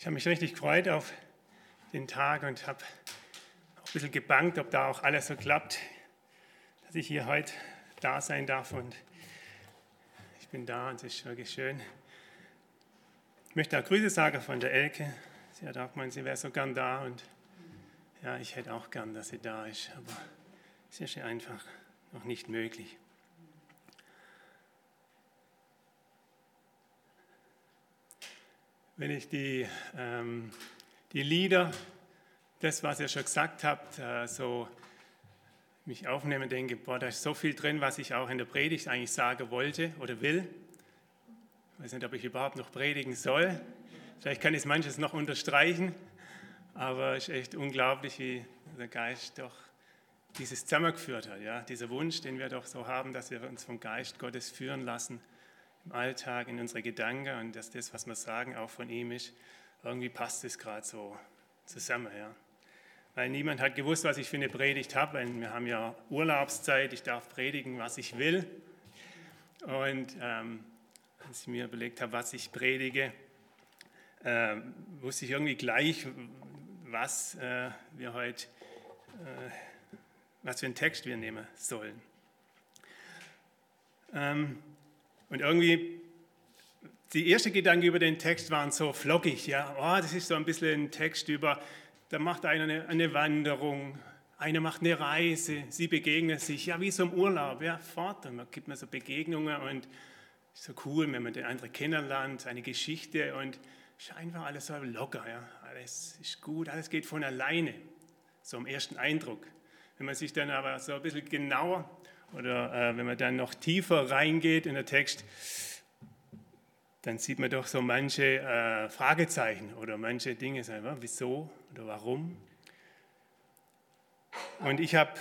Ich habe mich richtig gefreut auf den Tag und habe auch ein bisschen gebangt, ob da auch alles so klappt, dass ich hier heute da sein darf. Und ich bin da und es ist wirklich schön. Ich möchte auch Grüße sagen von der Elke. Sie hat auch gemeint, sie wäre so gern da. Und ja, ich hätte auch gern, dass sie da ist. Aber es ist ja einfach noch nicht möglich. Wenn ich die Lieder, das, was ihr schon gesagt habt, so mich aufnehme, denke, boah, da ist so viel drin, was ich auch in der Predigt eigentlich sagen wollte oder will. Ich weiß nicht, ob ich überhaupt noch predigen soll. Vielleicht kann ich manches noch unterstreichen, aber es ist echt unglaublich, wie der Geist doch dieses zusammengeführt hat. Ja? Dieser Wunsch, den wir doch so haben, dass wir uns vom Geist Gottes führen lassen, im Alltag, in unsere Gedanken und dass das, was wir sagen, auch von ihm ist. Irgendwie passt es gerade so zusammen. Ja. Weil niemand hat gewusst, was ich für eine Predigt habe. Wir haben ja Urlaubszeit, ich darf predigen, was ich will. Und als ich mir überlegt habe, was ich predige, wusste ich irgendwie gleich, was wir heute, was für einen Text wir nehmen sollen. Und irgendwie, die ersten Gedanken über den Text waren so flockig. Ja? Oh, das ist so ein bisschen ein Text über, da macht einer eine Wanderung, einer macht eine Reise, sie begegnen sich, ja, wie so im Urlaub, ja, fort. Und man gibt mir so Begegnungen und es ist so cool, wenn man den anderen kennenlernt, eine Geschichte und es ist einfach alles so locker. Ja? Alles ist gut, alles geht von alleine, so im ersten Eindruck. Wenn man sich dann aber so ein bisschen genauer oder wenn man dann noch tiefer reingeht in den Text, dann sieht man doch so manche Fragezeichen oder manche Dinge, sagen, wieso oder warum. Und ich habe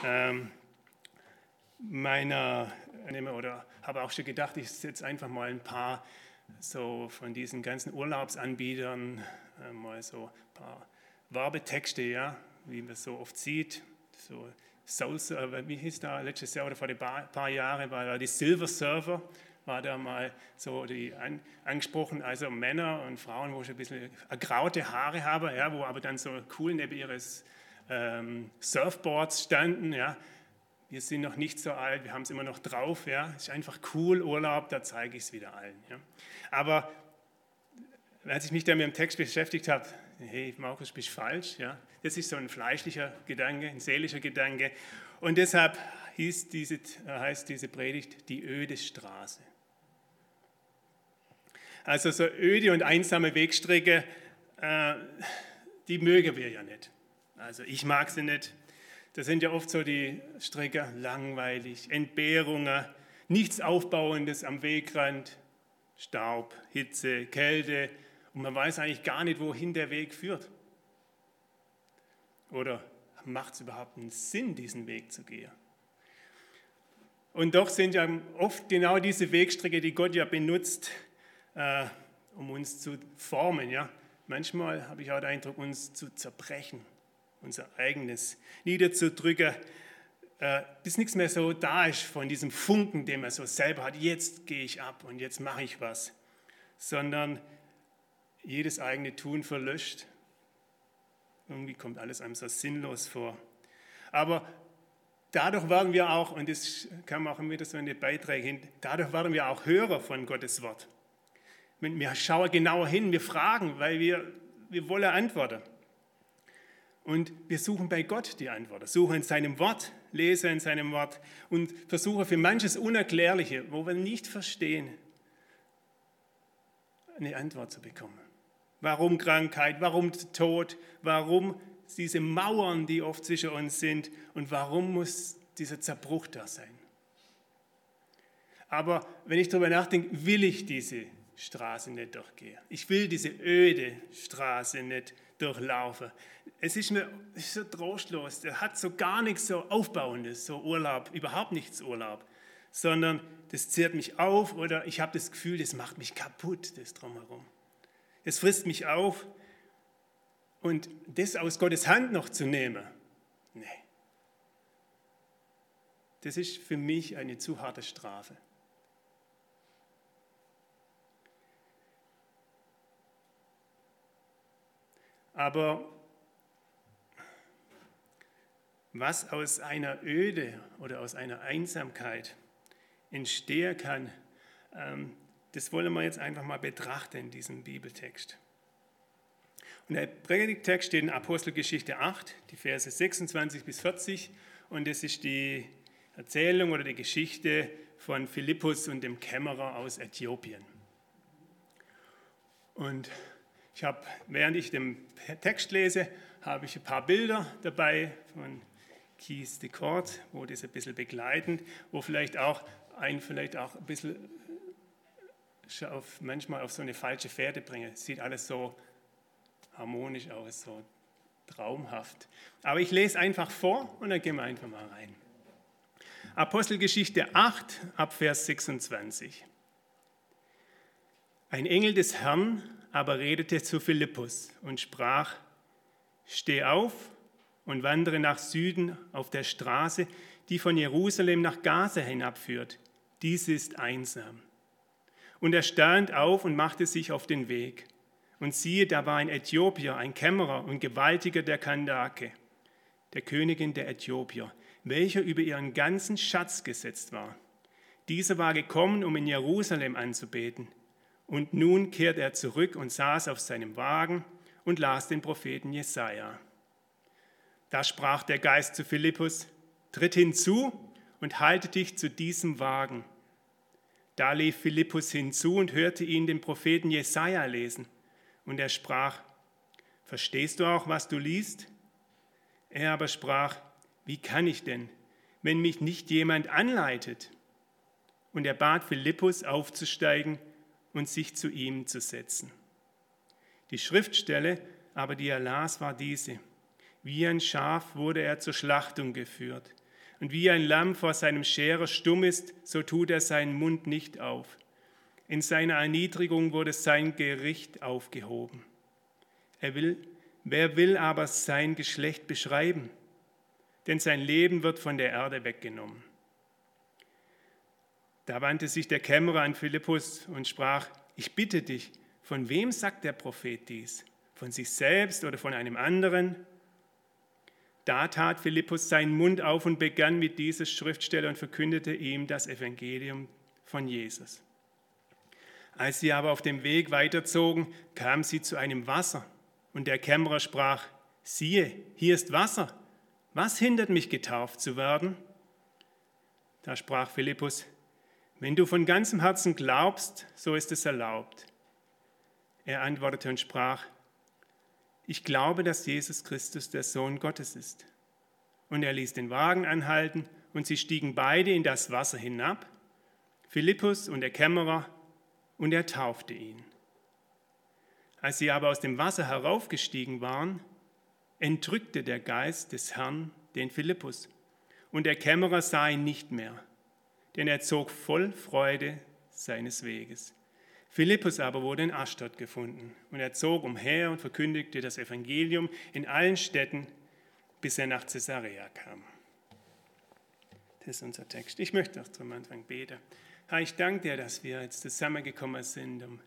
habe auch schon gedacht, ich setze einfach mal ein paar so von diesen ganzen Urlaubsanbietern mal so ein paar Werbetexte, ja, wie man so oft sieht, so wie hieß da letztes Jahr oder vor ein paar Jahren, war da die Silver Surfer, war da mal so angesprochen, also Männer und Frauen, wo schon ein bisschen graute Haare haben, ja, wo aber dann so cool neben ihres Surfboards standen, ja. Wir sind noch nicht so alt, wir haben es immer noch drauf, ja. Es ist einfach cool, Urlaub, da zeige ich es wieder allen. Ja. Aber als ich mich dann mit dem Text beschäftigt habe, hey Markus, bist falsch, ja. Das ist so ein fleischlicher Gedanke, ein seelischer Gedanke. Und deshalb heißt diese Predigt die öde Straße. Also so öde und einsame Wegstrecke, die mögen wir ja nicht. Also ich mag sie nicht. Das sind ja oft so die Strecken langweilig, Entbehrungen, nichts Aufbauendes am Wegrand, Staub, Hitze, Kälte und man weiß eigentlich gar nicht, wohin der Weg führt. Oder macht es überhaupt einen Sinn, diesen Weg zu gehen? Und doch sind ja oft genau diese Wegstrecke, die Gott ja benutzt, um uns zu formen. Ja? Manchmal habe ich auch den Eindruck, uns zu zerbrechen, unser eigenes niederzudrücken, bis nichts mehr so da ist von diesem Funken, den man so selber hat. Jetzt gehe ich ab und jetzt mache ich was. Sondern jedes eigene Tun verlöscht. Irgendwie kommt alles einem so sinnlos vor. Aber dadurch werden wir auch, und das kam auch immer wieder so in den Beiträgen hin, dadurch werden wir auch Hörer von Gottes Wort. Wir schauen genauer hin, wir fragen, weil wir wollen Antworten. Und wir suchen bei Gott die Antworten, suchen in seinem Wort, lesen in seinem Wort und versuchen für manches Unerklärliche, wo wir nicht verstehen, eine Antwort zu bekommen. Warum Krankheit, warum Tod, warum diese Mauern, die oft zwischen uns sind und warum muss dieser Zerbruch da sein? Aber wenn ich darüber nachdenke, will ich diese Straße nicht durchgehen. Ich will diese öde Straße nicht durchlaufen. Es ist so trostlos, der hat so gar nichts so Aufbauendes, so Urlaub, überhaupt nichts Urlaub, sondern das zehrt mich auf oder ich habe das Gefühl, das macht mich kaputt, das Drumherum. Es frisst mich auf und das aus Gottes Hand noch zu nehmen, nee. Das ist für mich eine zu harte Strafe. Aber was aus einer Öde oder aus einer Einsamkeit entstehen kann, das wollen wir jetzt einfach mal betrachten in diesem Bibeltext. Und der Predigttext steht in Apostelgeschichte 8, die Verse 26 bis 40. Und das ist die Erzählung oder die Geschichte von Philippus und dem Kämmerer aus Äthiopien. Und während ich den Text lese, habe ich ein paar Bilder dabei von Kees de Kort, wo das ein bisschen begleitend, wo vielleicht auch ein bisschen manchmal auf so eine falsche Fährte bringen. Es sieht alles so harmonisch aus, so traumhaft. Aber ich lese einfach vor und dann gehen wir einfach mal rein. Apostelgeschichte 8, ab Vers 26. Ein Engel des Herrn aber redete zu Philippus und sprach: Steh auf und wandere nach Süden auf der Straße, die von Jerusalem nach Gaza hinabführt. Dies ist einsam. Und er stand auf und machte sich auf den Weg. Und siehe, da war ein Äthiopier, ein Kämmerer und Gewaltiger der Kandake, der Königin der Äthiopier, welcher über ihren ganzen Schatz gesetzt war. Dieser war gekommen, um in Jerusalem anzubeten. Und nun kehrt er zurück und saß auf seinem Wagen und las den Propheten Jesaja. Da sprach der Geist zu Philippus: Tritt hinzu und halte dich zu diesem Wagen. Da lief Philippus hinzu und hörte ihn den Propheten Jesaja lesen. Und er sprach: Verstehst du auch, was du liest? Er aber sprach: Wie kann ich denn, wenn mich nicht jemand anleitet? Und er bat Philippus aufzusteigen und sich zu ihm zu setzen. Die Schriftstelle aber, die er las, war diese: Wie ein Schaf wurde er zur Schlachtung geführt. Und wie ein Lamm vor seinem Scherer stumm ist, so tut er seinen Mund nicht auf. In seiner Erniedrigung wurde sein Gericht aufgehoben. Wer will aber sein Geschlecht beschreiben? Denn sein Leben wird von der Erde weggenommen. Da wandte sich der Kämmerer an Philippus und sprach: Ich bitte dich, von wem sagt der Prophet dies? Von sich selbst oder von einem anderen? Da tat Philippus seinen Mund auf und begann mit dieser Schriftstelle und verkündete ihm das Evangelium von Jesus. Als sie aber auf dem Weg weiterzogen, kamen sie zu einem Wasser. Und der Kämmerer sprach: Siehe, hier ist Wasser. Was hindert mich, getauft zu werden? Da sprach Philippus: Wenn du von ganzem Herzen glaubst, so ist es erlaubt. Er antwortete und sprach: Ich glaube, dass Jesus Christus der Sohn Gottes ist. Und er ließ den Wagen anhalten, und sie stiegen beide in das Wasser hinab, Philippus und der Kämmerer, und er taufte ihn. Als sie aber aus dem Wasser heraufgestiegen waren, entrückte der Geist des Herrn den Philippus, und der Kämmerer sah ihn nicht mehr, denn er zog voll Freude seines Weges. Philippus aber wurde in Aschdod gefunden, und er zog umher und verkündigte das Evangelium in allen Städten, bis er nach Caesarea kam. Das ist unser Text. Ich möchte auch zum Anfang beten. Herr, ich danke dir, dass wir jetzt zusammengekommen sind, um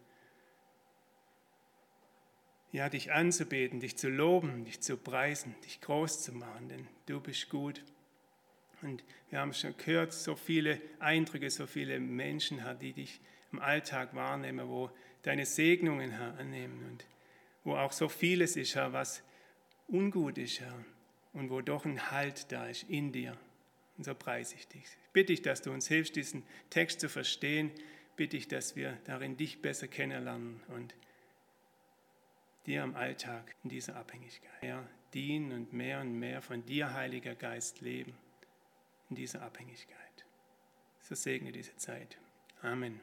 dich anzubeten, dich zu loben, dich zu preisen, dich groß zu machen, denn du bist gut. Und wir haben schon gehört, so viele Eindrücke, so viele Menschen, Herr, die dich im Alltag wahrnehmen, wo deine Segnungen, Herr, annehmen und wo auch so vieles ist, Herr, was ungut ist, Herr, und wo doch ein Halt da ist in dir. Und so preise ich dich. Ich bitte dich, dass du uns hilfst, diesen Text zu verstehen. Bitte dich, dass wir darin dich besser kennenlernen und dir im Alltag in dieser Abhängigkeit mehr dienen und mehr von dir, Heiliger Geist, leben. In dieser Abhängigkeit. So segne diese Zeit. Amen.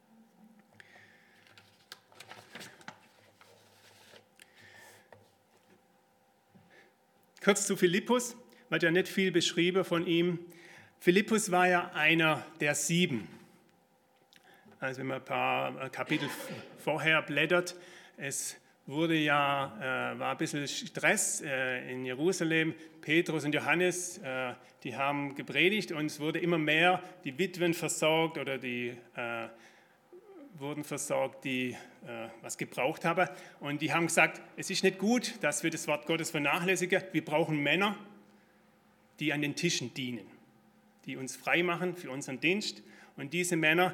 Kurz zu Philippus, wird ja nicht viel beschrieben von ihm. Philippus war ja einer der 7. Also wenn man ein paar Kapitel vorher blättert, es war ein bisschen Stress in Jerusalem. Petrus und Johannes, die haben gepredigt und es wurde immer mehr die Witwen versorgt oder die wurden versorgt, die was gebraucht haben. Und die haben gesagt, es ist nicht gut, dass wir das Wort Gottes vernachlässigen. Wir brauchen Männer, die an den Tischen dienen, die uns frei machen für unseren Dienst. Und diese Männer,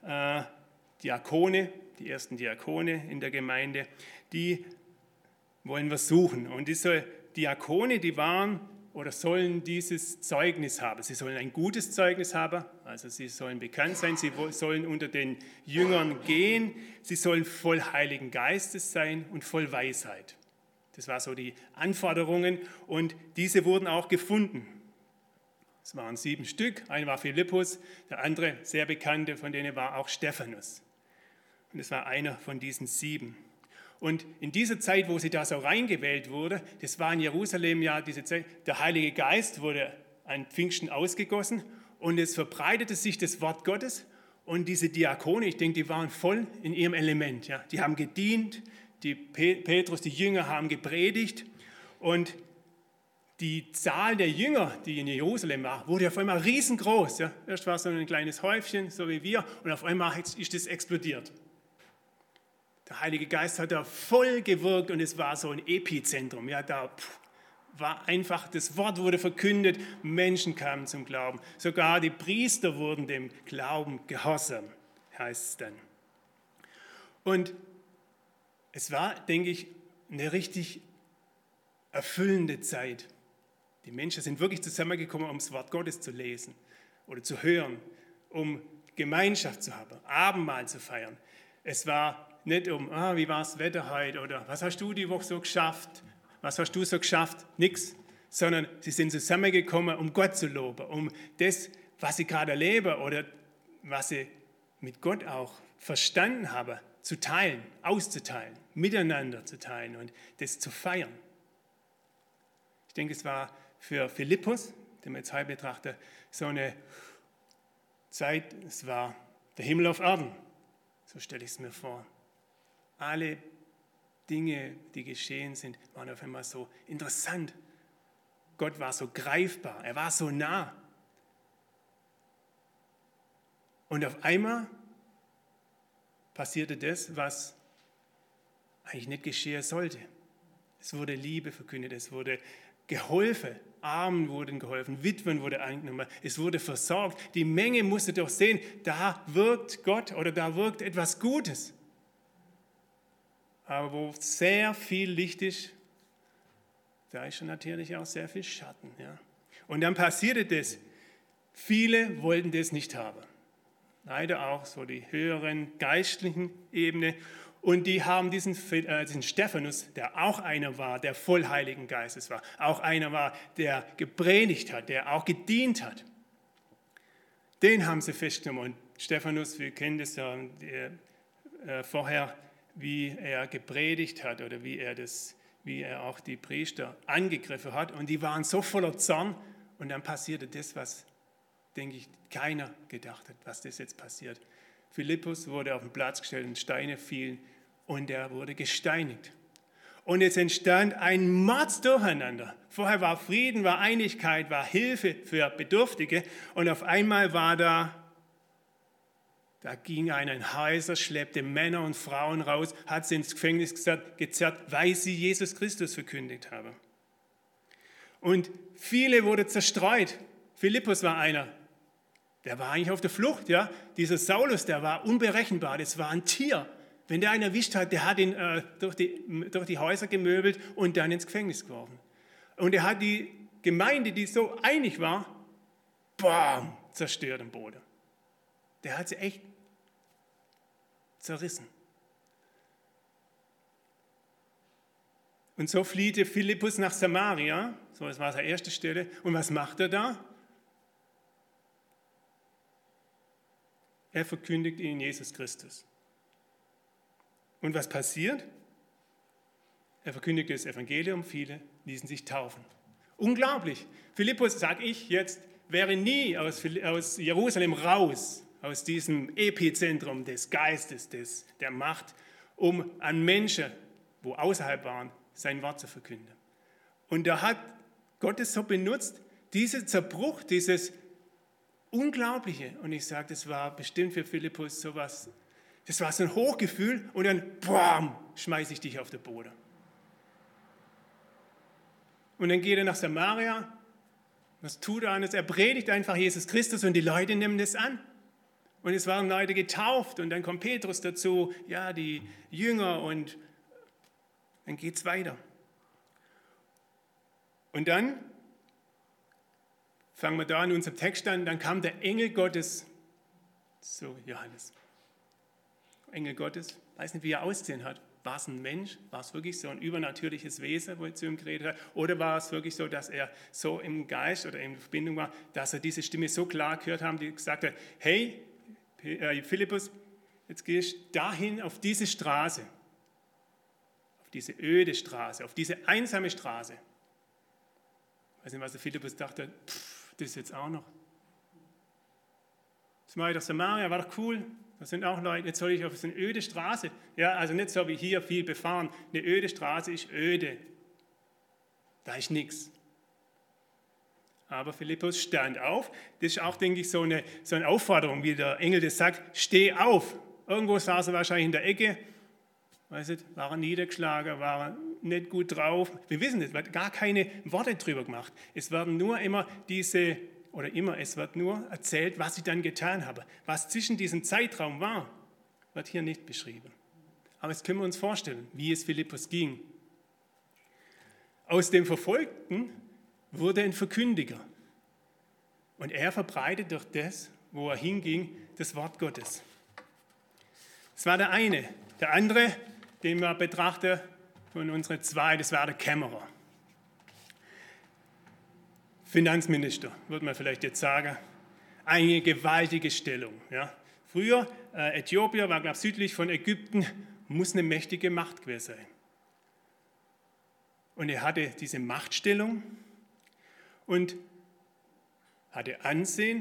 Diakone, die ersten Diakone in der Gemeinde, die wollen wir suchen. Und diese Diakone, die waren oder sollen dieses Zeugnis haben. Sie sollen ein gutes Zeugnis haben, also sie sollen bekannt sein, sie sollen unter den Jüngern gehen, sie sollen voll Heiligen Geistes sein und voll Weisheit. Das waren so die Anforderungen und diese wurden auch gefunden. Es waren 7 Stück, einer war Philippus, der andere, sehr bekannte, von denen war auch Stephanus. Und es war einer von diesen 7. Und in dieser Zeit, wo sie da so reingewählt wurde, das war in Jerusalem ja diese Zeit, der Heilige Geist wurde an Pfingsten ausgegossen und es verbreitete sich das Wort Gottes und diese Diakone, ich denke, die waren voll in ihrem Element. Ja. Die haben gedient, die Petrus, die Jünger haben gepredigt und die Zahl der Jünger, die in Jerusalem war, wurde auf einmal riesengroß. Ja. Erst war es so ein kleines Häufchen, so wie wir, und auf einmal ist es explodiert. Der Heilige Geist hat da voll gewirkt und es war so ein Epizentrum. Ja, da war einfach, das Wort wurde verkündet, Menschen kamen zum Glauben. Sogar die Priester wurden dem Glauben gehorsam, heißt es dann. Und es war, denke ich, eine richtig erfüllende Zeit. Die Menschen sind wirklich zusammengekommen, um das Wort Gottes zu lesen oder zu hören, um Gemeinschaft zu haben, Abendmahl zu feiern. Es war nicht wie war das Wetter heute oder was hast du die Woche so geschafft, was hast du so geschafft, nichts, sondern sie sind zusammengekommen, um Gott zu loben, um das, was sie gerade erleben oder was sie mit Gott auch verstanden haben, zu teilen, auszuteilen, miteinander zu teilen und das zu feiern. Ich denke, es war für Philippus, den wir jetzt heute betrachten, so eine Zeit, es war der Himmel auf Erden, so stelle ich es mir vor. Alle Dinge, die geschehen sind, waren auf einmal so interessant. Gott war so greifbar, er war so nah. Und auf einmal passierte das, was eigentlich nicht geschehen sollte. Es wurde Liebe verkündet, es wurde geholfen, Armen wurden geholfen, Witwen wurde angenommen, es wurde versorgt. Die Menge musste doch sehen, da wirkt Gott oder da wirkt etwas Gutes. Aber wo sehr viel Licht ist, da ist natürlich auch sehr viel Schatten. Ja. Und dann passierte das. Viele wollten das nicht haben. Leider auch so die höheren geistlichen Ebene. Und die haben diesen Stephanus, der auch einer war, der voll Heiligen Geistes war, auch einer war, der gepredigt hat, der auch gedient hat. Den haben sie festgenommen. Und Stephanus, wir kennen das ja vorher, wie er gepredigt hat oder wie er auch die Priester angegriffen hat. Und die waren so voller Zorn. Und dann passierte das, was, denke ich, keiner gedacht hat, was das jetzt passiert. Philippus wurde auf den Platz gestellt und Steine fielen und er wurde gesteinigt. Und es entstand ein Mordsdurcheinander. Vorher war Frieden, war Einigkeit, war Hilfe für Bedürftige. Und auf einmal war da ging ein Heiser, schleppte Männer und Frauen raus, hat sie ins Gefängnis gezerrt, weil sie Jesus Christus verkündigt haben. Und viele wurden zerstreut. Philippus war einer, der war eigentlich auf der Flucht. Ja? Dieser Saulus, der war unberechenbar, das war ein Tier. Wenn der einen erwischt hat, der hat ihn durch die Häuser gemöbelt und dann ins Gefängnis geworfen. Und er hat die Gemeinde, die so einig war, zerstört am Boden. Der hat sie echt zerrissen. Und so flieht Philippus nach Samaria, so das war seine erste Stelle. Und was macht er da? Er verkündigt ihnen Jesus Christus. Und was passiert? Er verkündigte das Evangelium, viele ließen sich taufen. Unglaublich. Philippus, sage ich jetzt, wäre nie aus Jerusalem raus, aus diesem Epizentrum des Geistes, der Macht, um an Menschen, wo außerhalb waren, sein Wort zu verkünden. Und da hat Gott es so benutzt, dieser Zerbruch, dieses Unglaubliche. Und ich sage, das war bestimmt für Philippus sowas Das war so ein Hochgefühl und dann, boom, schmeiße ich dich auf den Boden. Und dann geht er nach Samaria. Was tut er anders? Er predigt einfach Jesus Christus und die Leute nehmen das an. Und es waren Leute getauft und dann kommt Petrus dazu, ja, die Jünger und dann geht es weiter. Und dann fangen wir da in unserem Text an, dann kam der Engel Gottes, so Johannes, Engel Gottes, weiß nicht, wie er aussehen hat. War es ein Mensch? War es wirklich so ein übernatürliches Wesen, wo er zu ihm geredet hat? Oder war es wirklich so, dass er so im Geist oder in Verbindung war, dass er diese Stimme so klar gehört hat, die gesagt hat, hey, Philippus, jetzt gehst du dahin auf diese Straße, auf diese öde Straße, auf diese einsame Straße. Ich weiß nicht, was der Philippus dachte, das ist jetzt auch noch. Das mache ich doch Samaria, war doch cool. Da sind auch Leute, jetzt soll ich auf so eine öde Straße. Ja, also nicht so wie hier viel befahren. Eine öde Straße ist öde. Da ist nichts. Aber Philippus stand auf. Das ist auch, denke ich, so eine Aufforderung, wie der Engel das sagt, steh auf. Irgendwo saß er wahrscheinlich in der Ecke. Weiß nicht, war er niedergeschlagen, war er nicht gut drauf. Wir wissen es, wird gar keine Worte drüber gemacht. Es werden nur immer es wird nur erzählt, was ich dann getan habe. Was zwischen diesem Zeitraum war, wird hier nicht beschrieben. Aber jetzt können wir uns vorstellen, wie es Philippus ging. Aus dem Verfolgten wurde ein Verkündiger. Und er verbreitet durch das, wo er hinging, das Wort Gottes. Das war der eine. Der andere, den wir betrachten von unseren zwei, das war der Kämmerer. Finanzminister, würde man vielleicht jetzt sagen. Eine gewaltige Stellung. Ja. Früher, Äthiopien war, glaube ich, südlich von Ägypten, muss eine mächtige Macht gewesen sein. Und er hatte diese Machtstellung und hatte Ansehen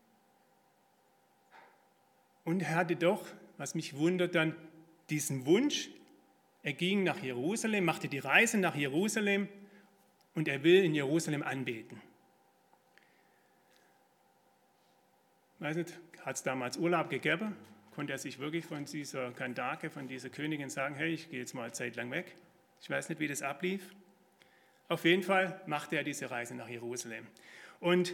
und er hatte doch, was mich wundert, dann diesen Wunsch, er ging nach Jerusalem, machte die Reise nach Jerusalem und er will in Jerusalem anbeten. Weiß nicht, hat es damals Urlaub gegeben? Konnte er sich wirklich von dieser Kandake, von dieser Königin sagen, hey, ich gehe jetzt mal eine Zeit lang weg? Ich weiß nicht, wie das ablief. Auf jeden Fall machte er diese Reise nach Jerusalem. Und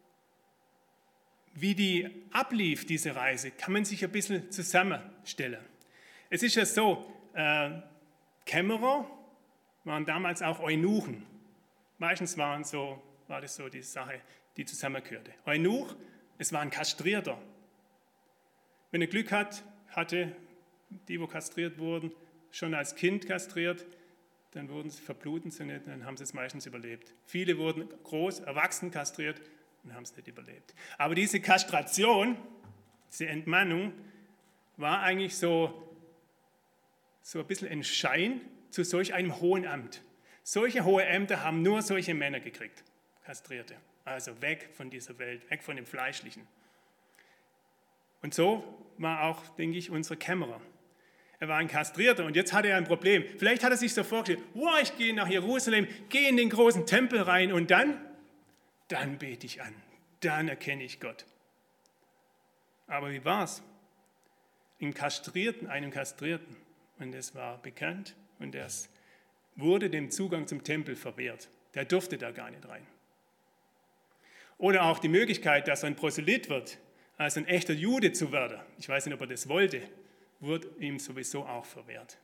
wie die ablief, diese Reise, kann man sich ein bisschen zusammenstellen. Es ist ja so, Kämmerer waren damals auch Eunuchen. Meistens war das so die Sache, die zusammengehörte. Eunuch, es war ein Kastrierter. Wenn er Glück hatte, die, wo kastriert wurden, schon als Kind kastriert, dann verbluten sie nicht, dann haben sie es meistens überlebt. Viele wurden groß, erwachsen kastriert und haben es nicht überlebt. Aber diese Kastration, diese Entmannung, war eigentlich so ein bisschen ein Schein zu solch einem hohen Amt. Solche hohe Ämter haben nur solche Männer gekriegt, Kastrierte. Also weg von dieser Welt, weg von dem Fleischlichen. Und so war auch, denke ich, unser Kämmerer. Er war ein Kastrierter und jetzt hatte er ein Problem. Vielleicht hat er sich so vorgestellt, wow, ich gehe nach Jerusalem, gehe in den großen Tempel rein und dann bete ich an, dann erkenne ich Gott. Aber wie war es? Einem Kastrierten, und es war bekannt und es wurde dem Zugang zum Tempel verwehrt. Der durfte da gar nicht rein. Oder auch die Möglichkeit, dass er ein Proselyt wird, also ein echter Jude zu werden. Ich weiß nicht, ob er das wollte, wurde ihm sowieso auch verwehrt.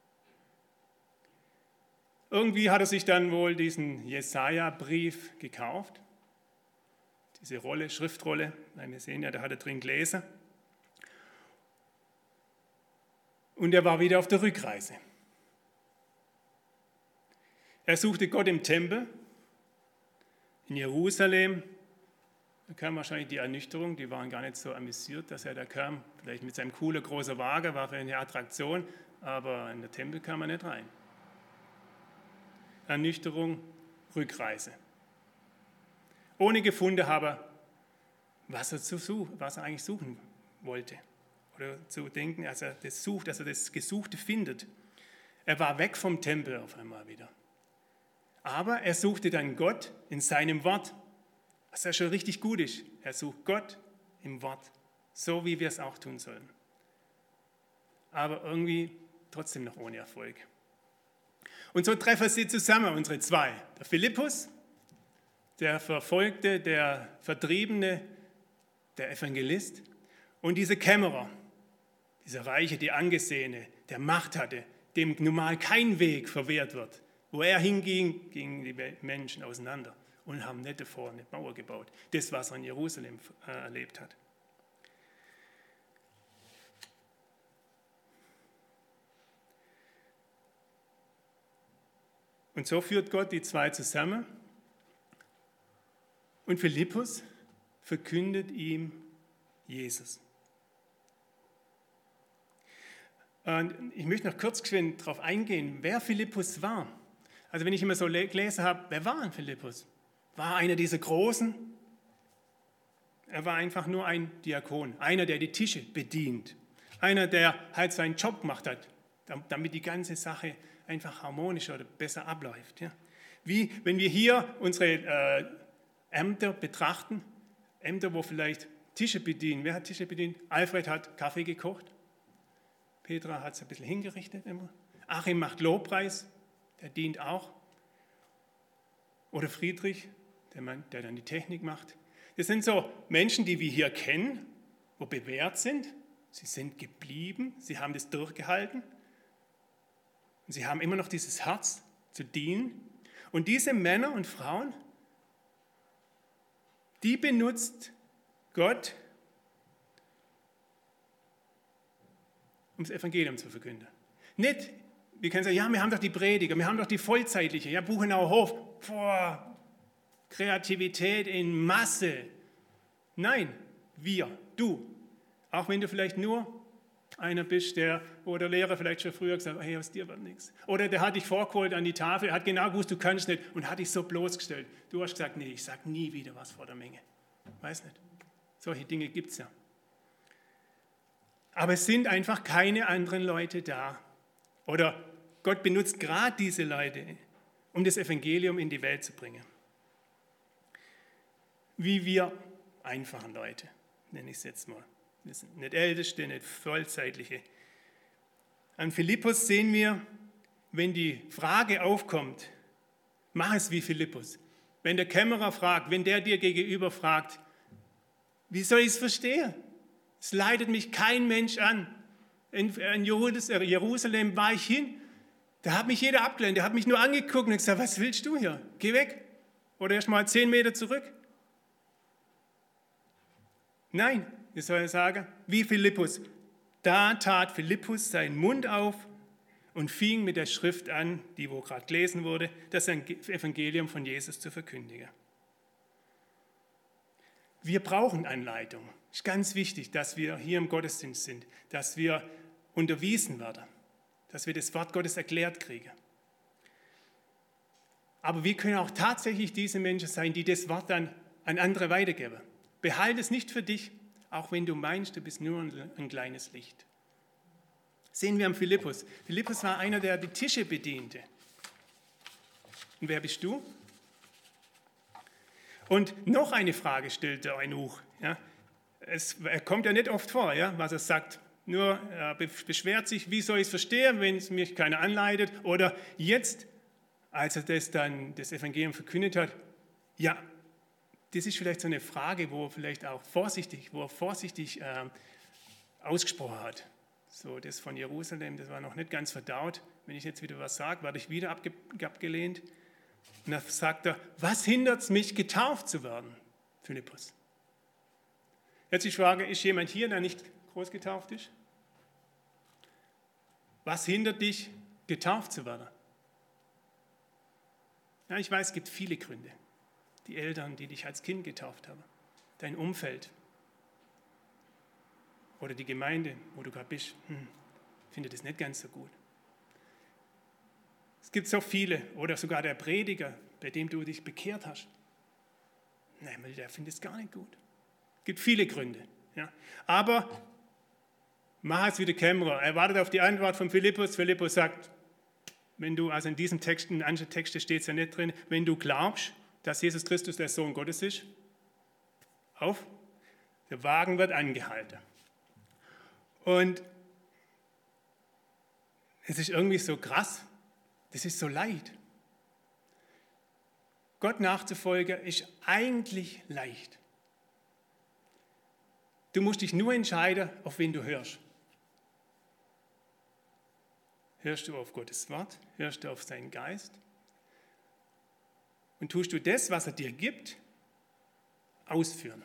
Irgendwie hat er sich dann wohl diesen Jesaja-Brief gekauft, diese Schriftrolle, wir sehen ja, da hat er drin gelesen. Und er war wieder auf der Rückreise. Er suchte Gott im Tempel, in Jerusalem. Da kam wahrscheinlich die Ernüchterung, die waren gar nicht so amüsiert, dass er da kam. Vielleicht mit seinem coolen großen Wagen, war für eine Attraktion, aber in den Tempel kam er nicht rein. Ernüchterung, Rückreise. Ohne gefunden habe, was er eigentlich suchen wollte. Oder zu denken, als er das sucht, dass er das Gesuchte findet. Er war weg vom Tempel auf einmal wieder. Aber er suchte dann Gott in seinem Wort, was ja schon richtig gut ist. Er sucht Gott im Wort, so wie wir es auch tun sollen. aber irgendwie trotzdem noch ohne Erfolg. Und so treffen sie zusammen, unsere zwei. Der Philippus, der Verfolgte, der Vertriebene, der Evangelist und dieser Kämmerer, dieser Reiche, der Angesehene, der Macht hatte, dem normal kein Weg verwehrt wird. Wo er hinging, gingen die Menschen auseinander und haben nicht davor eine Mauer gebaut. Das, was er in Jerusalem erlebt hat. Und so führt Gott die zwei zusammen und Philippus verkündet ihm Jesus. Und ich möchte noch kurz darauf eingehen, wer Philippus war. Also wenn ich immer so gelesen habe, wer war ein Philippus? War einer dieser Großen? Er war einfach nur ein Diakon, einer, der die Tische bedient. Einer, der halt seinen Job gemacht hat, damit die ganze Sache einfach harmonischer oder besser abläuft. Ja. Wie wenn wir hier unsere Ämter betrachten, Ämter, wo vielleicht Tische bedienen. Wer hat Tische bedient? Alfred hat Kaffee gekocht. Petra hat es ein bisschen hingerichtet immer. Achim macht Lobpreis, der dient auch. Oder Friedrich, der dann die Technik macht. Das sind so Menschen, die wir hier kennen, wo bewährt sind. Sie sind geblieben, sie haben das durchgehalten. Und sie haben immer noch dieses Herz zu dienen. Und diese Männer und Frauen, die benutzt Gott, um das Evangelium zu verkünden. Nicht, wir können sagen, ja, wir haben doch die Prediger, wir haben doch die Vollzeitliche, ja, Buchenauer Hof, Kreativität in Masse. Nein, wir, du. Auch wenn du vielleicht nur einer bist, wo der Lehrer vielleicht schon früher gesagt hat, hey, aus dir wird nichts. Oder der hat dich vorgeholt an die Tafel, hat genau gewusst, du kannst nicht und hat dich so bloßgestellt. Du hast gesagt, nee, ich sage nie wieder was vor der Menge. Weiß nicht. Solche Dinge gibt es ja. Aber es sind einfach keine anderen Leute da. Oder Gott benutzt gerade diese Leute, um das Evangelium in die Welt zu bringen. Wie wir einfachen Leute, nenne ich es jetzt mal. Wir sind nicht Älteste, nicht Vollzeitliche. An Philippus sehen wir, wenn die Frage aufkommt, mach es wie Philippus. Wenn der Kämmerer fragt, wenn der dir gegenüber fragt, wie soll ich es verstehen? Es leitet mich kein Mensch an. In Jerusalem war ich hin, da hat mich jeder abgelehnt, der hat mich nur angeguckt und gesagt, was willst du hier? Geh weg. Oder erst mal 10 Meter zurück. Nein, wir sollen sagen, wie Philippus. Da tat Philippus seinen Mund auf und fing mit der Schrift an, die wo gerade gelesen wurde, das Evangelium von Jesus zu verkündigen. Wir brauchen Anleitung. Es ist ganz wichtig, dass wir hier im Gottesdienst sind, dass wir unterwiesen werden, dass wir das Wort Gottes erklärt kriegen. Aber wir können auch tatsächlich diese Menschen sein, die das Wort dann an andere weitergeben. Behalte es nicht für dich, auch wenn du meinst, du bist nur ein kleines Licht. Sehen wir am Philippus. Philippus war einer, der die Tische bediente. Und wer bist du? Und noch eine Frage stellt der Eunuch. Ja, er kommt ja nicht oft vor, ja, was er sagt. Nur er beschwert sich, wie soll ich es verstehen, wenn es mich keiner anleitet? Oder jetzt, als er das Evangelium verkündet hat, ja, das ist vielleicht so eine Frage, wo er vorsichtig ausgesprochen hat. So, das von Jerusalem, das war noch nicht ganz verdaut. Wenn ich jetzt wieder was sage, werde ich wieder abgelehnt. Und dann sagt er, was hindert es mich, getauft zu werden, Philippus? Jetzt die Frage, ist jemand hier, der nicht groß getauft ist? Was hindert dich, getauft zu werden? Ja, ich weiß, es gibt viele Gründe. Die Eltern, die dich als Kind getauft haben, dein Umfeld oder die Gemeinde, wo du gerade bist, findet es nicht ganz so gut. Es gibt so viele, oder sogar der Prediger, bei dem du dich bekehrt hast. Nein, der findet es gar nicht gut. Es gibt viele Gründe. Ja. Aber mach es wie der Kämmerer. Er wartet auf die Antwort von Philippus. Philippus sagt, wenn du, also in diesem Text, in anderen Texten steht es ja nicht drin, wenn du glaubst, dass Jesus Christus der Sohn Gottes ist, auf, der Wagen wird angehalten. Und Es ist irgendwie so krass, das ist so leicht. Gott nachzufolgen ist eigentlich leicht. Du musst dich nur entscheiden, auf wen du hörst. Hörst du auf Gottes Wort? Hörst du auf seinen Geist? Und tust du das, was er dir gibt, ausführen?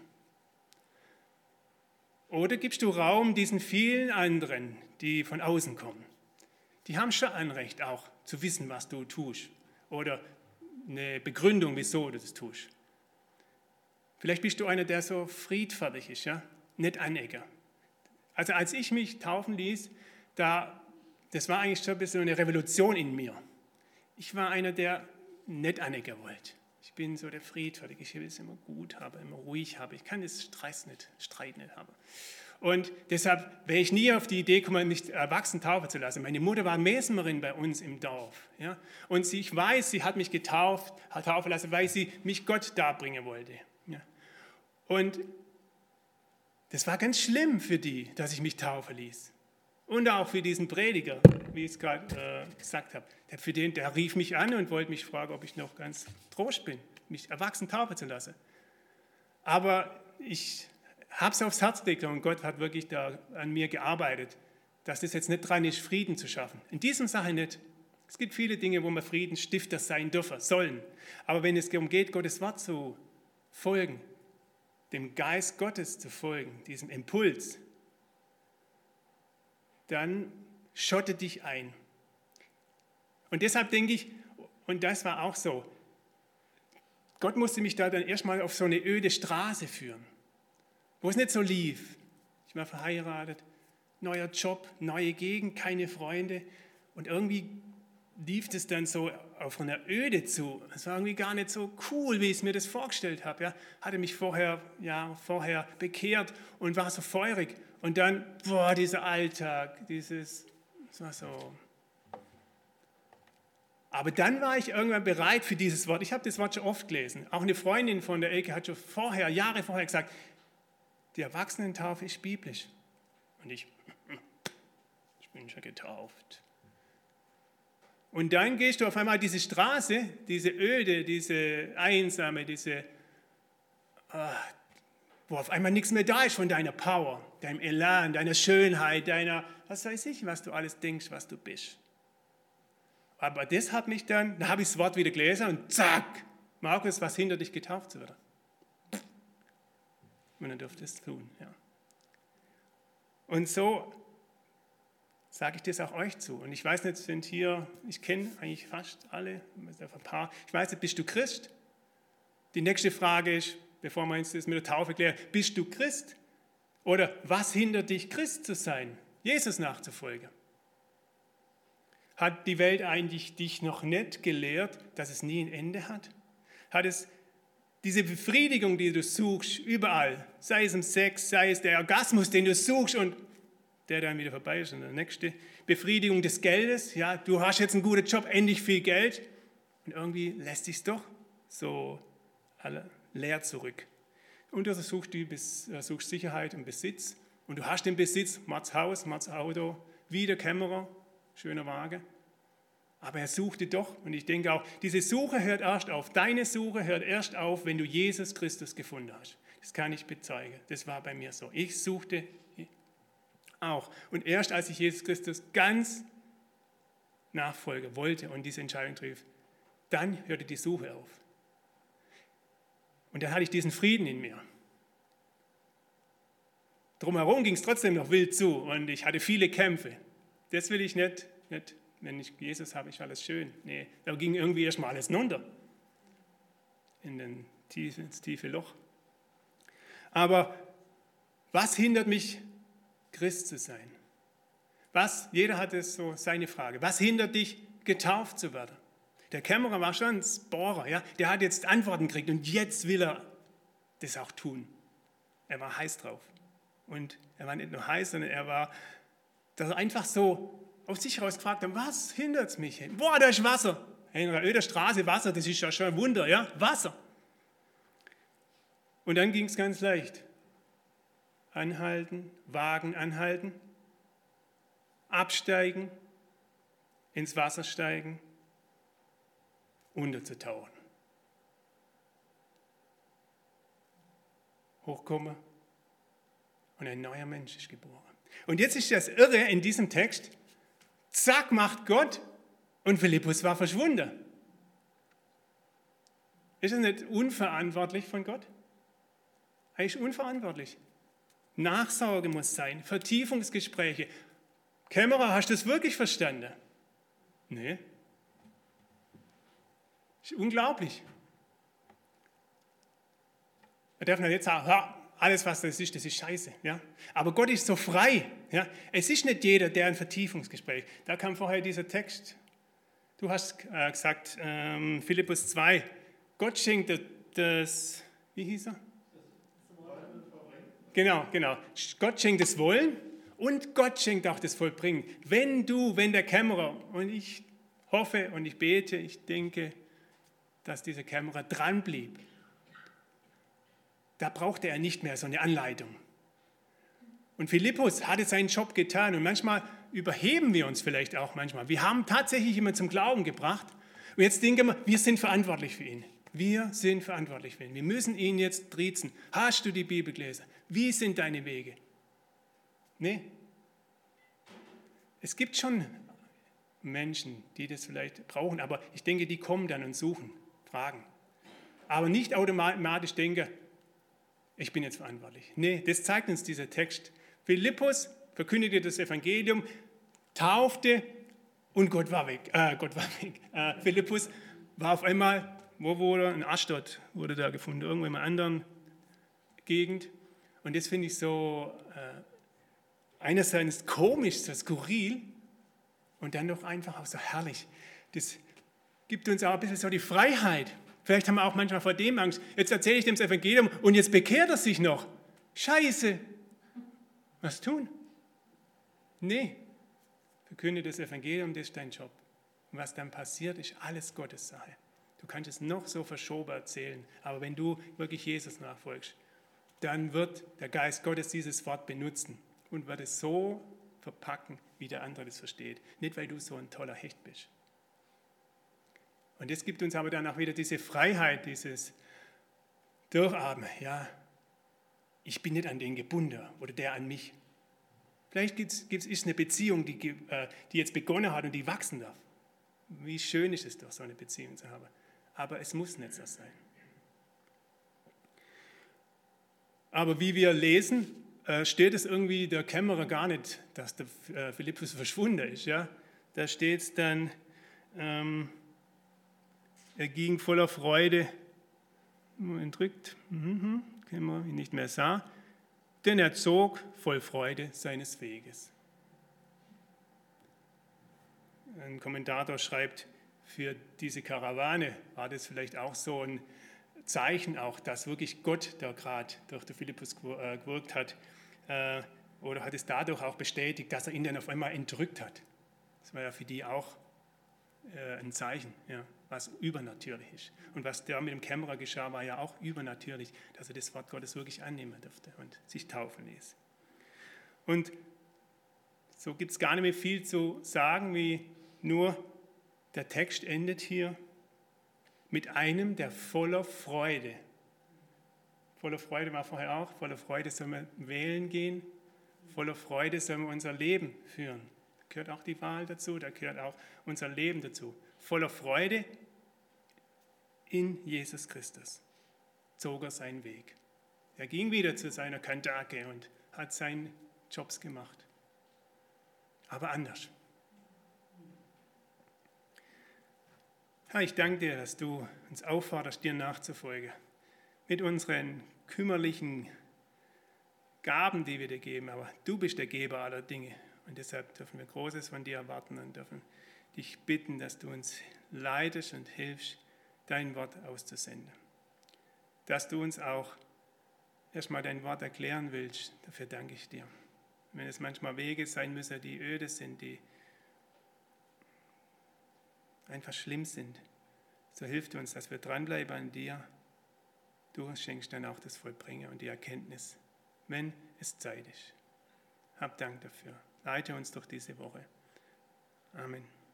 Oder gibst du Raum diesen vielen anderen, die von außen kommen? Die haben schon ein Recht auch zu wissen, was du tust. Oder eine Begründung, wieso du das tust. Vielleicht bist du einer, der so friedfertig ist, ja? Nicht anecken. Also als ich mich taufen ließ, das war eigentlich schon ein bisschen eine Revolution in mir. Ich war einer, der nicht anecken wollte. Ich bin so der Friedfertige, ich will es immer gut haben, immer ruhig haben. Ich kann das Streit nicht haben. Und deshalb wäre ich nie auf die Idee gekommen, mich erwachsen taufen zu lassen. Meine Mutter war Mesnerin bei uns im Dorf. Ja? Und ich weiß, sie hat mich taufen lassen, weil sie mich Gott darbringen wollte. Ja? Und das war ganz schlimm für die, dass ich mich taufen ließ. Und auch für diesen Prediger, wie ich es gerade gesagt habe. Der rief mich an und wollte mich fragen, ob ich noch ganz trost bin, mich erwachsen taufen zu lassen. Aber ich habe es aufs Herz gelegt und Gott hat wirklich da an mir gearbeitet, dass das jetzt nicht dran ist, Frieden zu schaffen. In diesem Sache nicht. Es gibt viele Dinge, wo wir Friedensstifter sein dürfen, sollen. Aber wenn es darum geht, Gottes Wort zu folgen, dem Geist Gottes zu folgen, diesem Impuls, dann schotte dich ein. Und deshalb denke ich, und das war auch so, Gott musste mich da dann erstmal auf so eine öde Straße führen, wo es nicht so lief. Ich war verheiratet, neuer Job, neue Gegend, keine Freunde. Und irgendwie lief es dann so auf einer Öde zu. Es war irgendwie gar nicht so cool, wie ich es mir das vorgestellt habe. Ja. Hatte mich vorher bekehrt und war so feurig. Und dann, dieser Alltag, das war so. Aber dann war ich irgendwann bereit für dieses Wort. Ich habe das Wort schon oft gelesen. Auch eine Freundin von der Elke hat schon Jahre vorher gesagt, die Erwachsenentaufe ist biblisch. Und ich bin schon getauft. Und dann gehst du auf einmal diese Straße, diese öde, diese einsame, wo auf einmal nichts mehr da ist von deiner Power, deinem Elan, deiner Schönheit, was weiß ich, was du alles denkst, was du bist. Aber das hat mich dann habe ich das Wort wieder gelesen und zack, Markus, was hindert dich, getauft zu werden? Und dann dürft ihr es tun. Ja. Und so sage ich das auch euch zu. Und ich weiß nicht, ich kenne eigentlich fast alle, ein paar. Ich weiß nicht, bist du Christ? Die nächste Frage ist, bevor wir uns das mit der Taufe klären, bist du Christ? Oder was hindert dich, Christ zu sein, Jesus nachzufolgen? Hat die Welt eigentlich dich noch nicht gelehrt, dass es nie ein Ende hat? Hat es diese Befriedigung, die du suchst, überall, sei es im Sex, sei es der Orgasmus, den du suchst und der dann wieder vorbei ist und der nächste, Befriedigung des Geldes, ja, du hast jetzt einen guten Job, endlich viel Geld und irgendwie lässt sich doch so leer zurück. Und du suchst Sicherheit und Besitz und du hast den Besitz, Mats Haus, Mats Auto, wie der Kämmerer, schöner Wagen. Aber er suchte doch, und ich denke auch, diese Suche hört erst auf, deine Suche hört erst auf, wenn du Jesus Christus gefunden hast. Das kann ich bezeugen, das war bei mir so. Ich suchte auch. Und erst als ich Jesus Christus ganz nachfolgen wollte und diese Entscheidung traf, dann hörte die Suche auf. Und dann hatte ich diesen Frieden in mir. Drumherum ging es trotzdem noch wild zu und ich hatte viele Kämpfe. Das will ich nicht, wenn ich Jesus habe, ist alles schön. Nee, da ging irgendwie erstmal alles runter. Ins tiefe Loch. Aber was hindert mich, Christ zu sein? Jeder hat so seine Frage. Was hindert dich, getauft zu werden? Der Kämmerer war schon ein Bohrer, ja? Der hat jetzt Antworten gekriegt und jetzt will er das auch tun. Er war heiß drauf. Und er war nicht nur heiß, sondern er war einfach so auf sich heraus gefragt, was hindert es mich? Boah, da ist Wasser. In einer öden Straße Wasser, das ist ja schon ein Wunder, ja? Wasser. Und dann ging es ganz leicht. Anhalten, Wagen anhalten, absteigen, ins Wasser steigen, unterzutauchen. Hochkommen und ein neuer Mensch ist geboren. Und jetzt ist das Irre in diesem Text, zack, macht Gott und Philippus war verschwunden. Ist das nicht unverantwortlich von Gott? Eigentlich unverantwortlich. Nachsorge muss sein, Vertiefungsgespräche. Kämmerer, hast du das wirklich verstanden? Nee. Ist unglaublich. Wir dürfen jetzt sagen, ja, alles was das ist scheiße. Ja? Aber Gott ist so frei. Ja? Es ist nicht jeder, der ein Vertiefungsgespräch. Da kam vorher dieser Text. Du hast gesagt, Philippus 2, Gott schenkt das, wie hieß er? Genau. Gott schenkt das Wollen und Gott schenkt auch das Vollbringen. Wenn der Kämmerer, und ich hoffe und ich bete, ich denke, dass dieser Kämmerer dran blieb, da brauchte er nicht mehr so eine Anleitung. Und Philippus hatte seinen Job getan und manchmal überheben wir uns vielleicht auch manchmal. Wir haben tatsächlich jemanden zum Glauben gebracht und jetzt denken wir sind verantwortlich für ihn. Wir sind verantwortlich für ihn. Wir müssen ihn jetzt triezen. Hast du die Bibel gelesen? Wie sind deine Wege? Nee. Es gibt schon Menschen, die das vielleicht brauchen, aber ich denke, die kommen dann und suchen, fragen. Aber nicht automatisch denken, ich bin jetzt verantwortlich. Nee, das zeigt uns dieser Text. Philippus verkündigte das Evangelium, taufte und Gott war weg. Philippus war auf einmal, wo wurde er? In Aschdod wurde da gefunden, irgendwo in einer anderen Gegend. Und das finde ich so einerseits komisch, so skurril und dann doch einfach auch so herrlich. Das gibt uns auch ein bisschen so die Freiheit. Vielleicht haben wir auch manchmal vor dem Angst. Jetzt erzähle ich dem das Evangelium und jetzt bekehrt er sich noch. Scheiße. Was tun? Nee. Verkünde das Evangelium, das ist dein Job. Und was dann passiert, ist alles Gottes Sache. Du kannst es noch so verschoben erzählen, aber wenn du wirklich Jesus nachfolgst, dann wird der Geist Gottes dieses Wort benutzen und wird es so verpacken, wie der andere das versteht. Nicht, weil du so ein toller Hecht bist. Und das gibt uns aber dann auch wieder diese Freiheit, dieses Durchatmen. Ja, ich bin nicht an den gebunden oder der an mich. Vielleicht ist eine Beziehung, die jetzt begonnen hat und die wachsen darf. Wie schön ist es doch, so eine Beziehung zu haben. Aber es muss nicht so sein. Aber wie wir lesen, steht es irgendwie der Kämmerer gar nicht, dass der Philippus verschwunden ist. Ja? Da steht es dann, er ging voller Freude, entrückt, können wir ihn nicht mehr sah, denn er zog voll Freude seines Weges. Ein Kommentator schreibt, für diese Karawane war das vielleicht auch so ein Zeichen, auch, dass wirklich Gott da gerade durch den Philippus gewirkt hat, oder hat es dadurch auch bestätigt, dass er ihn dann auf einmal entrückt hat. Das war ja für die auch ein Zeichen, ja, was übernatürlich ist. Und was da mit dem Kämmerer geschah, war ja auch übernatürlich, dass er das Wort Gottes wirklich annehmen durfte und sich taufen ließ. Und so gibt es gar nicht mehr viel zu sagen, wie nur der Text endet hier mit einem, der voller Freude. Voller Freude war vorher auch, voller Freude sollen wir wählen gehen, voller Freude sollen wir unser Leben führen. Da gehört auch die Wahl dazu, da gehört auch unser Leben dazu. Voller Freude in Jesus Christus zog er seinen Weg. Er ging wieder zu seiner Kantake und hat seine Jobs gemacht. Aber anders. Herr, ich danke dir, dass du uns aufforderst, dir nachzufolgen. Mit unseren kümmerlichen Gaben, die wir dir geben. Aber du bist der Geber aller Dinge. Und deshalb dürfen wir Großes von dir erwarten und dürfen dich bitten, dass du uns leitest und hilfst, dein Wort auszusenden. Dass du uns auch erstmal dein Wort erklären willst, dafür danke ich dir. Wenn es manchmal Wege sein müssen, die öde sind, die einfach schlimm sind, so hilft uns, dass wir dranbleiben an dir. Du schenkst dann auch das Vollbringen und die Erkenntnis, wenn es Zeit ist. Hab Dank dafür. Leite uns durch diese Woche. Amen.